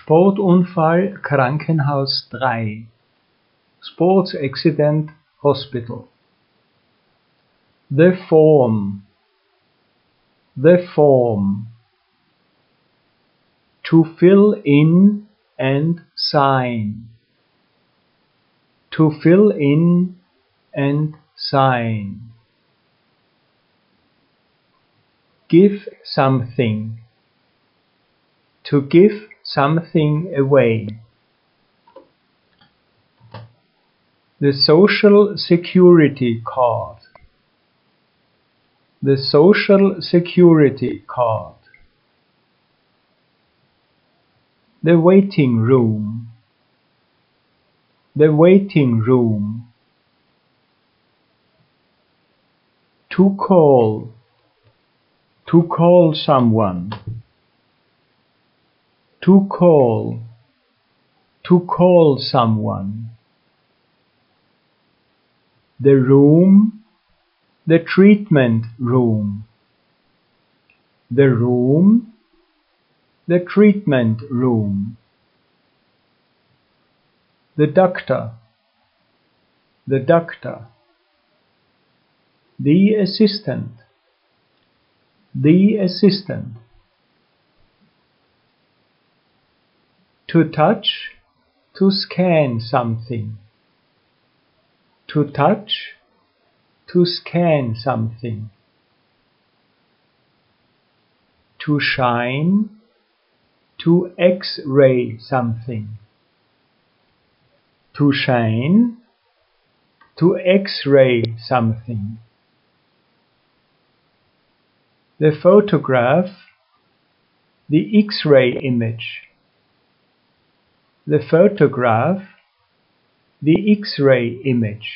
Sportunfall Krankenhaus 3 Sports Accident Hospital. The form. To fill in and sign. To fill in and sign. Give something. To give something away. The Social Security card. The Social Security card. The waiting room. The waiting room. To call. To call someone. To call. To call someone. The room. The treatment room. The room. The treatment room. The doctor. The doctor. The assistant. The assistant. To touch. To scan something. To touch. To scan something. To shine. To X-ray something. To shine. To X-ray something. The photograph. The X-ray image. The photograph. The X-ray image.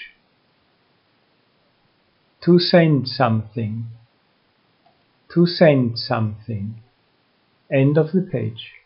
To send something. To send something. End of the page.